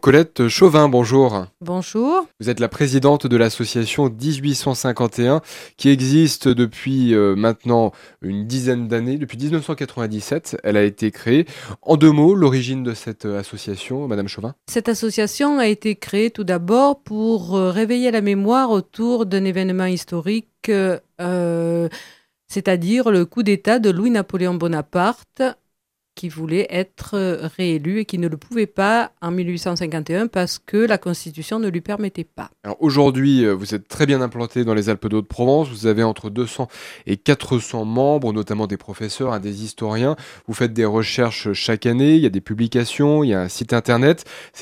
Colette Chauvin, bonjour. Bonjour. Vous êtes la présidente de l'association 1851 qui existe depuis maintenant une dizaine d'années, depuis 1997. Elle a été créée. En deux mots, l'origine de cette association, Madame Chauvin? Cette association a été créée tout d'abord pour réveiller la mémoire autour d'un événement historique, c'est-à-dire le coup d'État de Louis-Napoléon Bonaparte, qui voulait être réélu et qui ne le pouvait pas en 1851 parce que la Constitution ne lui permettait pas. Alors aujourd'hui, vous êtes très bien implanté dans les Alpes de Haute-Provence. Vous avez entre 200 et 400 membres, notamment des professeurs, des historiens. Vous faites des recherches chaque année. Il y a des publications, il y a un site internet, c'est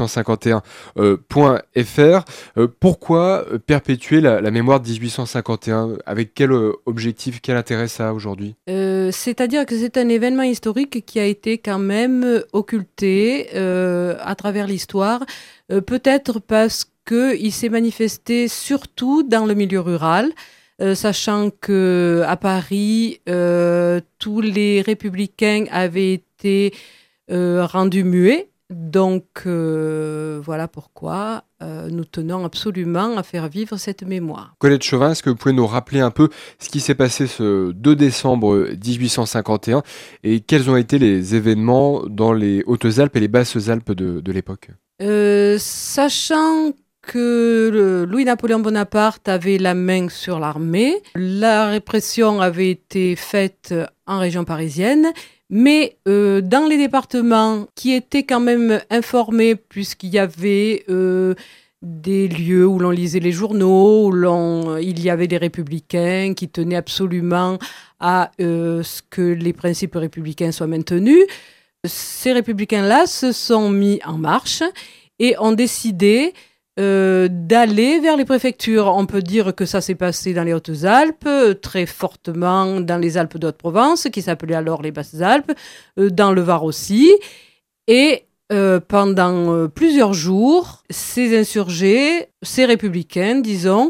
1851.fr. Pourquoi perpétuer la mémoire de 1851? Avec quel objectif, quel intérêt ça a aujourd'hui? C'est-à-dire que c'est un événement historique qui a été quand même occulté à travers l'histoire, peut-être parce qu'il s'est manifesté surtout dans le milieu rural, sachant qu'à Paris, tous les républicains avaient été rendus muets. Donc voilà pourquoi nous tenons absolument à faire vivre cette mémoire. Colette Chauvin, est-ce que vous pouvez nous rappeler un peu ce qui s'est passé ce 2 décembre 1851 et quels ont été les événements dans les Hautes-Alpes et les Basses-Alpes de l'époque? Sachant que Louis-Napoléon Bonaparte avait la main sur l'armée, la répression avait été faite en région parisienne, mais dans les départements qui étaient quand même informés, puisqu'il y avait des lieux où l'on lisait les journaux, il y avait des républicains qui tenaient absolument à ce que les principes républicains soient maintenus, ces républicains-là se sont mis en marche et ont décidé d'aller vers les préfectures. On peut dire que ça s'est passé dans les Hautes-Alpes, très fortement dans les Alpes de Haute-Provence, qui s'appelaient alors les Basses-Alpes, dans le Var aussi. Et pendant plusieurs jours, ces insurgés, ces républicains, disons,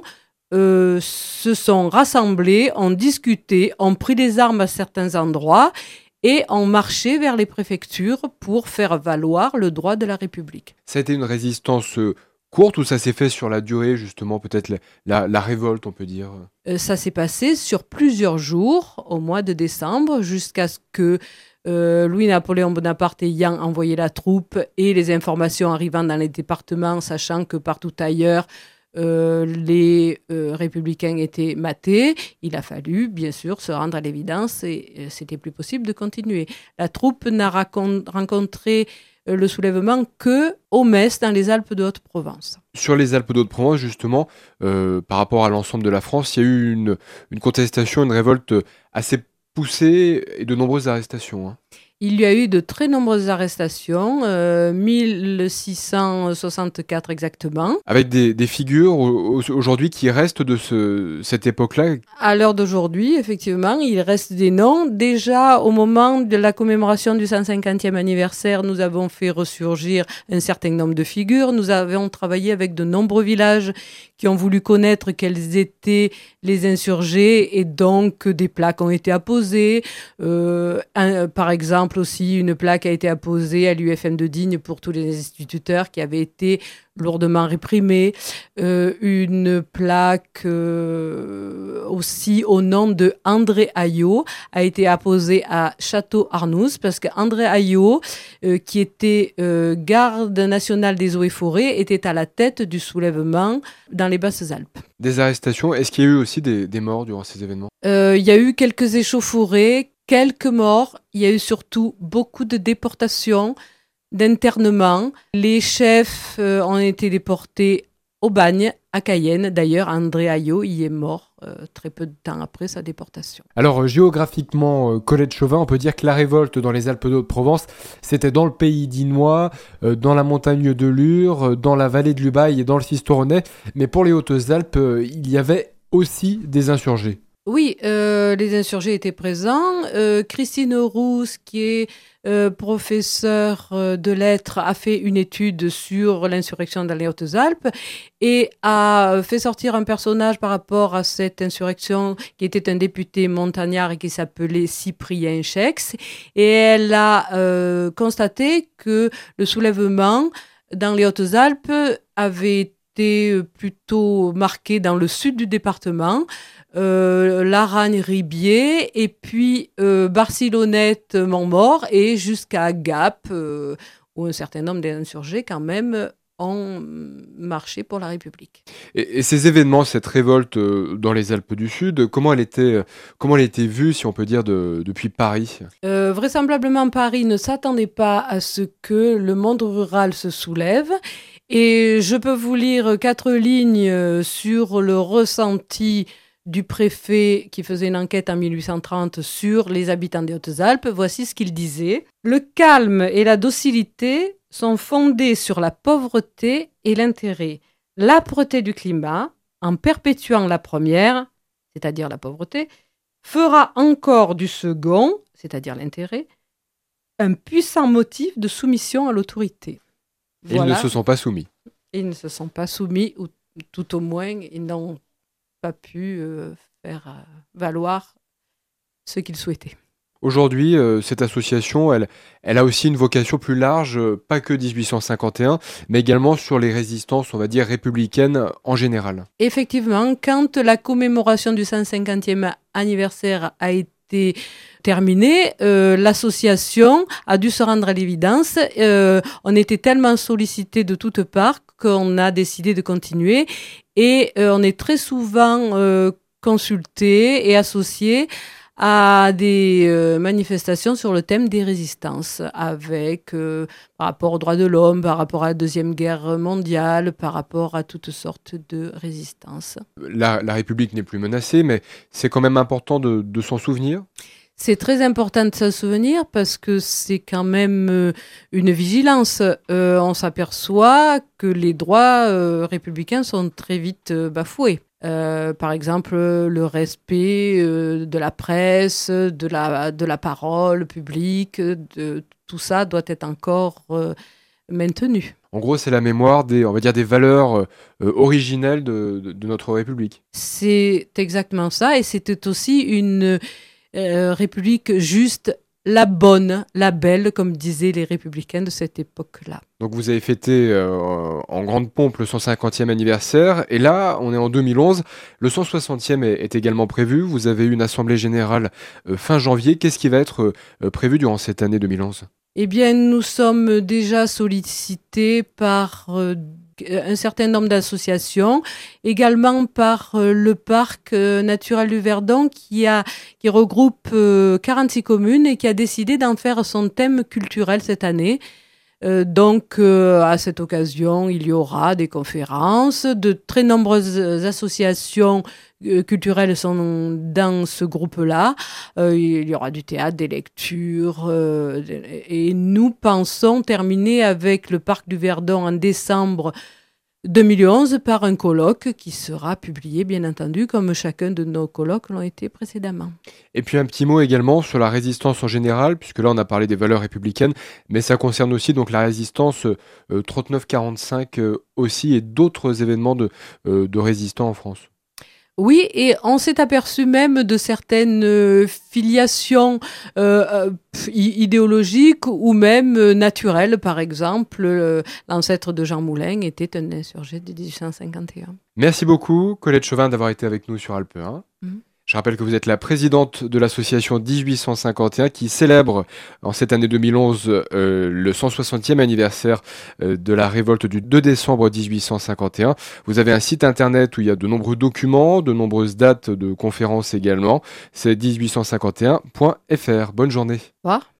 se sont rassemblés, ont discuté, ont pris des armes à certains endroits et ont marché vers les préfectures pour faire valoir le droit de la République. Ça a été une résistance courte ou ça s'est fait sur la durée, justement, peut-être la révolte, on peut dire? Ça s'est passé sur plusieurs jours, au mois de décembre, jusqu'à ce que Louis-Napoléon Bonaparte ayant envoyé la troupe et les informations arrivant dans les départements, sachant que partout ailleurs, les républicains étaient matés, il a fallu bien sûr se rendre à l'évidence et c'était plus possible de continuer. La troupe n'a rencontré le soulèvement que au Metz, dans les Alpes de Haute-Provence. Sur les Alpes de Haute-Provence, justement, par rapport à l'ensemble de la France, il y a eu une contestation, une révolte assez poussée et de nombreuses arrestations, hein. Il y a eu de très nombreuses arrestations, 1664 exactement. Avec des figures aujourd'hui qui restent de cette époque-là? À l'heure d'aujourd'hui, effectivement, il reste des noms. Déjà, au moment de la commémoration du 150e anniversaire, nous avons fait ressurgir un certain nombre de figures. Nous avons travaillé avec de nombreux villages qui ont voulu connaître quels étaient les insurgés et donc des plaques ont été apposées. Par exemple, aussi, une plaque a été apposée à l'UFM de Digne pour tous les instituteurs qui avaient été lourdement réprimés. Une plaque aussi au nom de André Aillot a été apposée à Château-Arnouz parce qu'André Aillot, qui était garde national des eaux et forêts, était à la tête du soulèvement dans les Basses-Alpes. Des arrestations, est-ce qu'il y a eu aussi des morts durant ces événements? Il y a eu quelques échauffourées, quelques morts, il y a eu surtout beaucoup de déportations, d'internements. Les chefs ont été déportés au Bagne, à Cayenne. D'ailleurs, André Aillot y est mort très peu de temps après sa déportation. Alors géographiquement, Colette Chauvin, on peut dire que la révolte dans les Alpes de Haute-Provence, c'était dans le pays dinois, dans la montagne de Lure, dans la vallée de l'Ubaye et dans le Sisteronais. Mais pour les Hautes-Alpes, il y avait aussi des insurgés. Oui, les insurgés étaient présents. Christine Rousse, qui est professeure de lettres, a fait une étude sur l'insurrection dans les Hautes-Alpes et a fait sortir un personnage par rapport à cette insurrection qui était un député montagnard et qui s'appelait Cyprien Chex. Et elle a constaté que le soulèvement dans les Hautes-Alpes avait été plutôt marquée dans le sud du département, Laragne-Ribier, et puis Barcelonnette-Montmaur, et jusqu'à Gap, où un certain nombre d'insurgés quand même ont marché pour la République. Et ces événements, cette révolte dans les Alpes du Sud, comment elle était vue, si on peut dire, depuis Paris? Vraisemblablement, Paris ne s'attendait pas à ce que le monde rural se soulève. Et je peux vous lire 4 lignes sur le ressenti du préfet qui faisait une enquête en 1830 sur les habitants des Hautes-Alpes. Voici ce qu'il disait. « Le calme et la docilité sont fondés sur la pauvreté et l'intérêt. L'âpreté du climat, en perpétuant la première, c'est-à-dire la pauvreté, fera encore du second, c'est-à-dire l'intérêt, un puissant motif de soumission à l'autorité. » Voilà. Ils ne se sont pas soumis. Ils ne se sont pas soumis, ou tout au moins, ils n'ont pas pu faire valoir ce qu'ils souhaitaient. Aujourd'hui, cette association, elle a aussi une vocation plus large, pas que 1851, mais également sur les résistances, on va dire, républicaines en général. Effectivement, quand la commémoration du 150e anniversaire a été terminée, l'association a dû se rendre à l'évidence. On était tellement sollicité de toutes parts qu'on a décidé de continuer, et on est très souvent consulté et associé à des manifestations sur le thème des résistances, avec par rapport aux droits de l'homme, par rapport à la Deuxième Guerre mondiale, par rapport à toutes sortes de résistances. La République n'est plus menacée, mais c'est quand même important de s'en souvenir. C'est très important de s'en souvenir parce que c'est quand même une vigilance. On s'aperçoit que les droits républicains sont très vite bafoués. Par exemple, le respect de la presse, de la parole publique, tout ça doit être encore maintenu. En gros, c'est la mémoire on va dire, des valeurs originelles de notre République. C'est exactement ça, et c'était aussi une République juste, la bonne, la belle, comme disaient les républicains de cette époque-là. Donc vous avez fêté en grande pompe le 150e anniversaire, et là, on est en 2011, le 160e est également prévu. Vous avez une assemblée générale fin janvier. Qu'est-ce qui va être prévu durant cette année 2011 ? Eh bien, nous sommes déjà sollicités par un certain nombre d'associations, également par le parc naturel du Verdon qui regroupe 46 communes et qui a décidé d'en faire son thème culturel cette année. Donc, à cette occasion, il y aura des conférences. De très nombreuses associations culturelles sont dans ce groupe-là. Il y aura du théâtre, des lectures. Et nous pensons terminer avec le Parc du Verdon en décembre 2011 par un colloque qui sera publié, bien entendu, comme chacun de nos colloques l'ont été précédemment. Et puis un petit mot également sur la résistance en général, puisque là on a parlé des valeurs républicaines, mais ça concerne aussi donc la résistance 39-45 aussi, et d'autres événements de résistants en France. Oui, et on s'est aperçu même de certaines filiations idéologiques ou même naturelles. Par exemple, l'ancêtre de Jean Moulin était un insurgé de 1851. Merci beaucoup, Colette Chauvin, d'avoir été avec nous sur Alpe 1. Je rappelle que vous êtes la présidente de l'association 1851 qui célèbre en cette année 2011 le 160e anniversaire de la révolte du 2 décembre 1851. Vous avez un site internet où il y a de nombreux documents, de nombreuses dates de conférences également. C'est 1851.fr. Bonne journée. Au revoir.